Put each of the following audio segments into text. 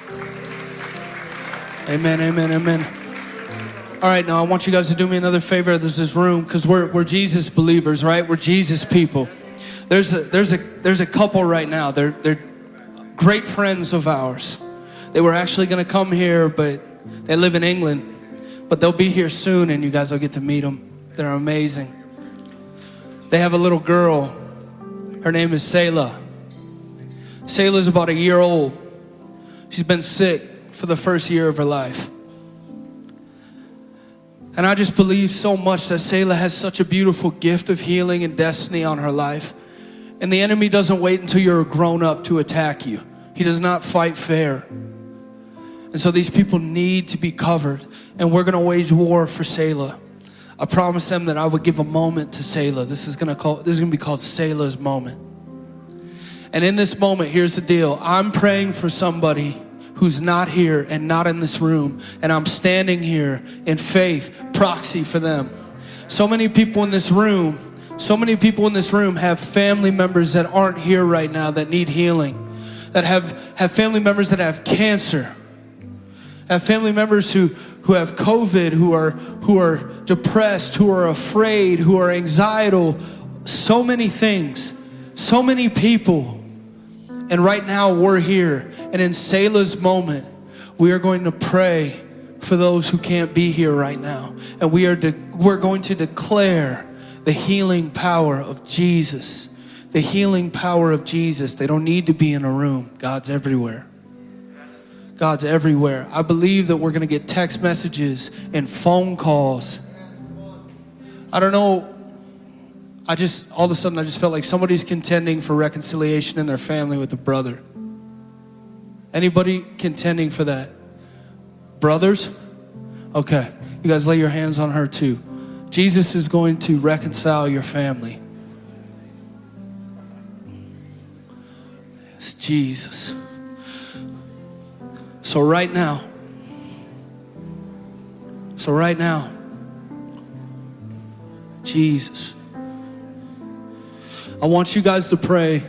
Amen, amen, amen. All right, now I want you guys to do me another favor. There's this room, because we're Jesus believers, right? We're Jesus people. There's a couple right now. They're great friends of ours. They were actually going to come here, but they live in England. But they'll be here soon, and you guys will get to meet them. They're amazing. They have a little girl. Her name is Selah. Selah's about a year old. She's been sick for the first year of her life. And I just believe so much that Selah has such a beautiful gift of healing and destiny on her life. And the enemy doesn't wait until you're grown up to attack you. He does not fight fair. And so these people need to be covered. And we're going to wage war for Selah. I promised them that I would give a moment to Selah. This is going to be called Selah's moment. And in this moment, here's the deal. I'm praying for somebody who's not here and not in this room. And I'm standing here in faith, proxy for them. So many people in this room have family members that aren't here right now that need healing. That have family members that have cancer. Have family members who have COVID, who are depressed, who are afraid, who are anxiety. So many things. So many people. And right now we're here. And in Selah's moment, we are going to pray for those who can't be here right now. And we're going to declare the healing power of Jesus. The healing power of Jesus. They don't need to be in a room. God's everywhere. God's everywhere. I believe that we're going to get text messages and phone calls. I don't know. All of a sudden, I just felt like somebody's contending for reconciliation in their family with a brother. Anybody contending for that? Brothers? Okay. You guys lay your hands on her too. Jesus is going to reconcile your family. It's Jesus. So right now, Jesus. I want you guys to pray.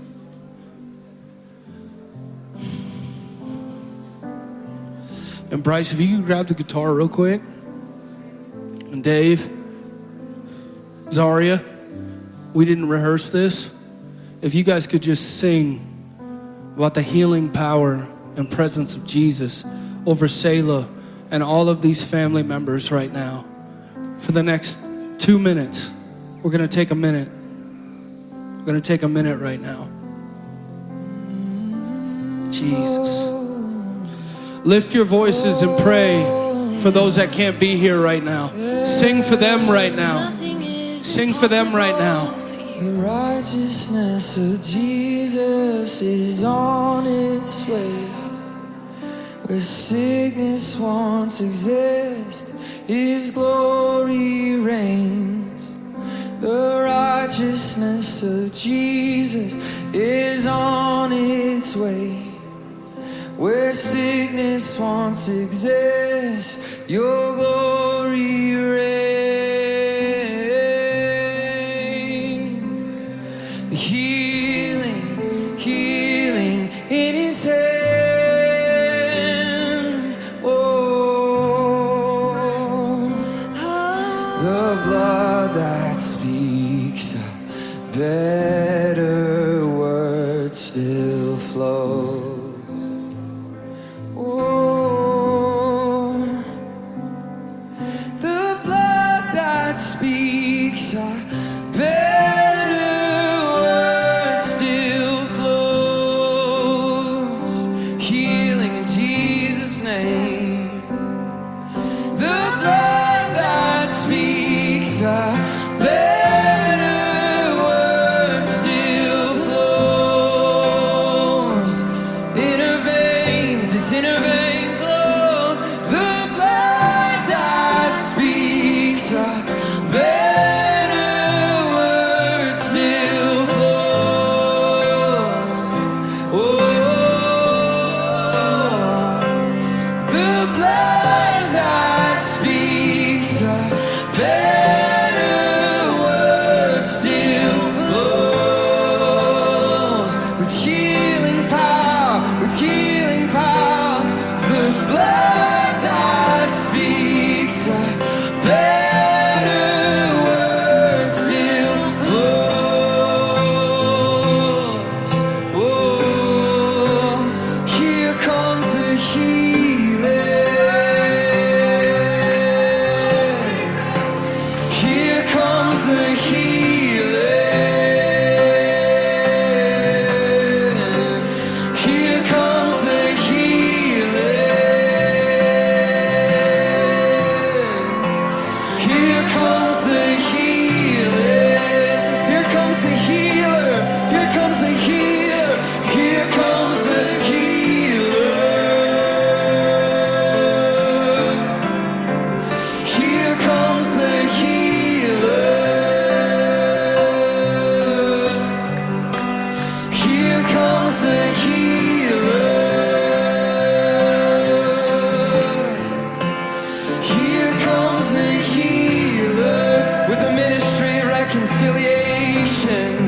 And Bryce, if you could grab the guitar real quick. And Dave, Zaria, we didn't rehearse this. If you guys could just sing about the healing power and presence of Jesus over Selah and all of these family members right now. For the next 2 minutes, we're going to take a minute. We're going to take a minute right now. Jesus. Lift your voices and pray for those that can't be here right now. Sing for them right now. Sing for them right now. The righteousness of Jesus is on its way. Where sickness once exists, His glory reigns. The righteousness of Jesus is on its way. Where sickness once exists, your glory reigns. Healing, healing in His hands. Oh, the blood that speaks a better word still flows. Speaks a better word still flows. Healing in Jesus' name. The blood that speaks a better word still flows. In her veins, it's in her veins, Lord. The blood that speaks a better word still flows. Oh, the blood that speaks a better word still flows. With healing power, with healing power. salvation.